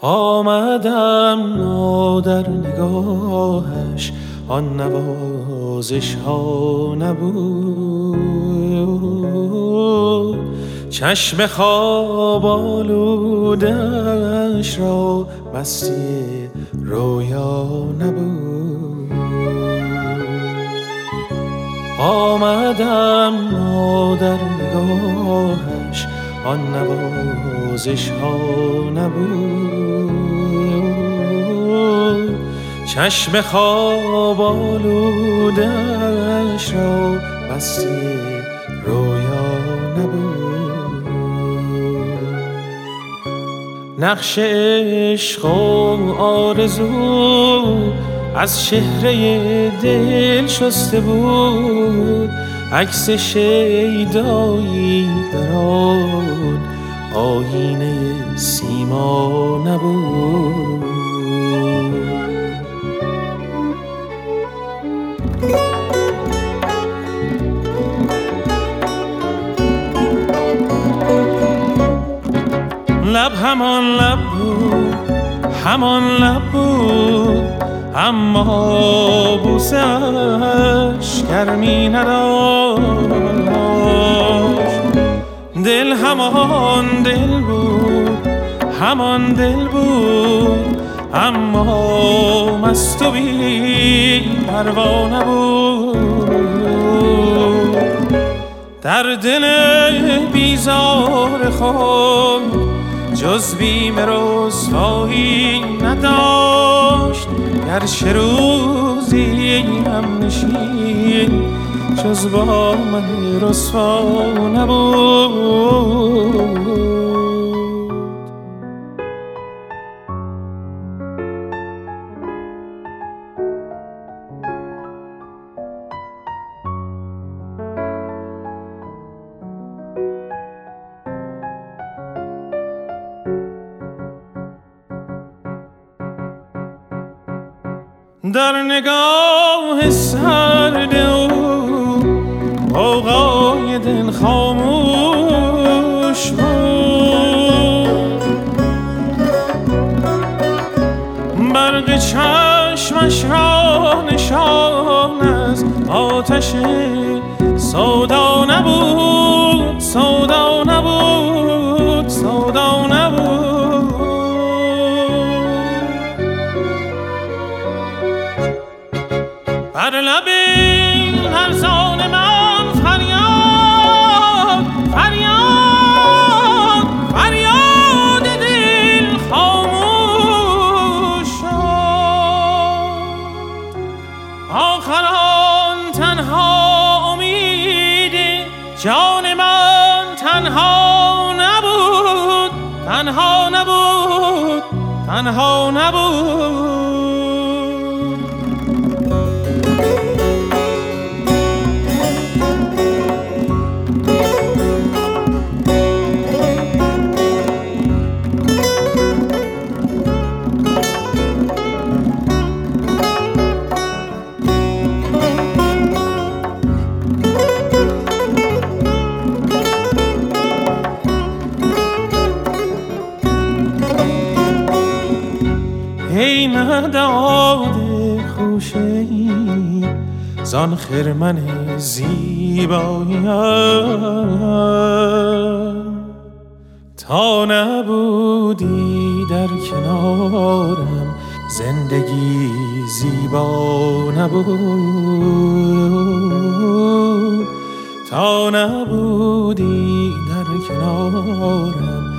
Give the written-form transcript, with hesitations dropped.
آمدم نادر نگاهش آن نوازش ها نبود، چشم خواب آلودش را مستی رویا نبود. آمدم نادر نگاهش آن نوازش ها نبود، چشم خواب آلودش را مستی رویا نبود. نقش عشق و آرزو از چهره دل شسته بود، عکس شیدایی در آن آینه سیما نبود. لب همان لب بود، همان لب بود، اما بوسش گرمی نداشت. دل همان دل بود، همان دل بود، اما مست و بی پروا نبود. در دل بیزار خود جز بیم رسوایی نداشت، گرچه روزی هم نشین جز با من رسوا نبود. در نگاه سرد او غوغای دل خاموش بود، برق چشمش را نشان از آتش سودا نبود، سودا نبود، سودا نبود. بر لب لرزان من فریاد، فریاد، فریاد دل خاموش شد. آخر آن تنها امید جان من تنها نبود، تنها نبود، تنها نبود. ای نداده خوشه‌ای زان خرمن زیباییم، تا نبودی در کنارم زندگی زیبا نبود. تا نبودی در کنارم